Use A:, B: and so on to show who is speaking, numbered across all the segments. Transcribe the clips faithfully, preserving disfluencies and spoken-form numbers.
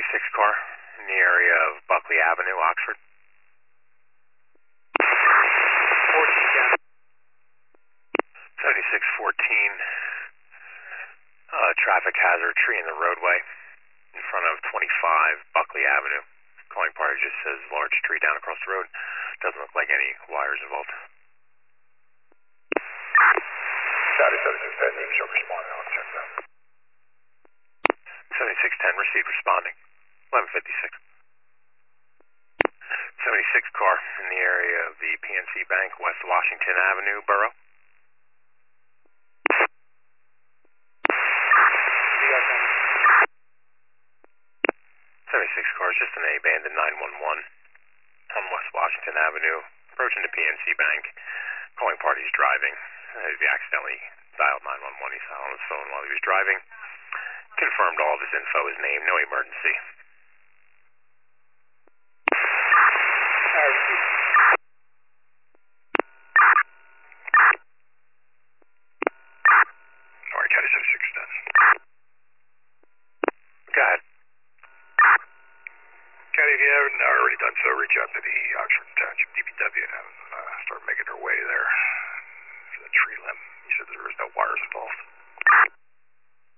A: seventy-six car in the area of Buckley Avenue, Oxford.
B: fourteen down.
A: seventy-six fourteen, uh, traffic hazard, tree in the roadway in front of twenty-five Buckley Avenue. Calling party just says large tree down across the road. Doesn't look like any wires involved.
C: Scotty seventy-six ten, name show responding, I'll check that.
A: seventy-six ten, receive responding. eleven fifty-six. seventy-six car in the area of the P N C Bank, West Washington Avenue, Borough. seventy-six car, just an abandoned nine one one on West Washington Avenue, approaching the P N C Bank. Calling party's driving. Uh, he accidentally dialed nine one one. He sat on his phone while he was driving. Confirmed all of his info, his name, no emergency.
C: Sorry, Caddy seventy-six ten.
A: Go ahead.
C: Caddy, if you haven't already done so, reach out to the Oxford Township D P W and have them uh, start making their way there for the tree limb. You said there was no wires involved.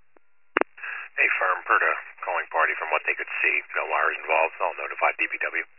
A: A firm per the calling party from what they could see. No wires involved. I'll notify D P W.